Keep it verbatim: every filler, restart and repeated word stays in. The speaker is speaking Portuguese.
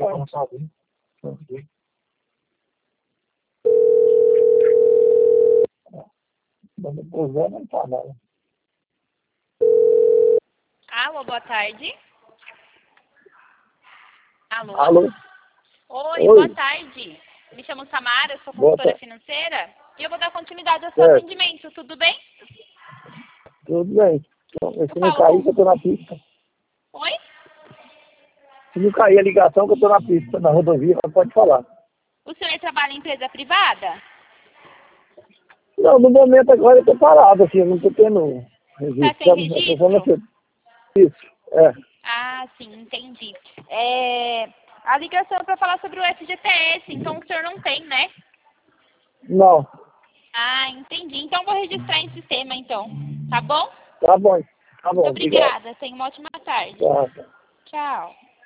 pode. Não tá nada. Alô, boa tarde. Alô? Alô? Oi, Oi. boa tarde. Me chamo Samara, eu sou Boa consultora tarde. financeira e eu vou dar continuidade ao seu Certo. atendimento, tudo bem? Tudo bem. Então, se Eu não falo cair, que com... eu tô na pista. Oi? Se não cair a ligação, que eu tô na pista, na rodovia, mas pode falar. O senhor trabalha em empresa privada? Não, no momento agora eu tô parado, assim, eu não tô tendo Tá registro. sem sabe? Eu tô falando registro? assim. Isso, é. Ah, sim, entendi. É... A ligação é para falar sobre o F G T S, então o senhor não tem, né? Não. Ah, entendi. Então vou registrar em sistema, então. Tá bom? Tá bom. Tá bom, Muito obrigado. obrigada. Tenha uma ótima tarde. Tá, tá. Tchau.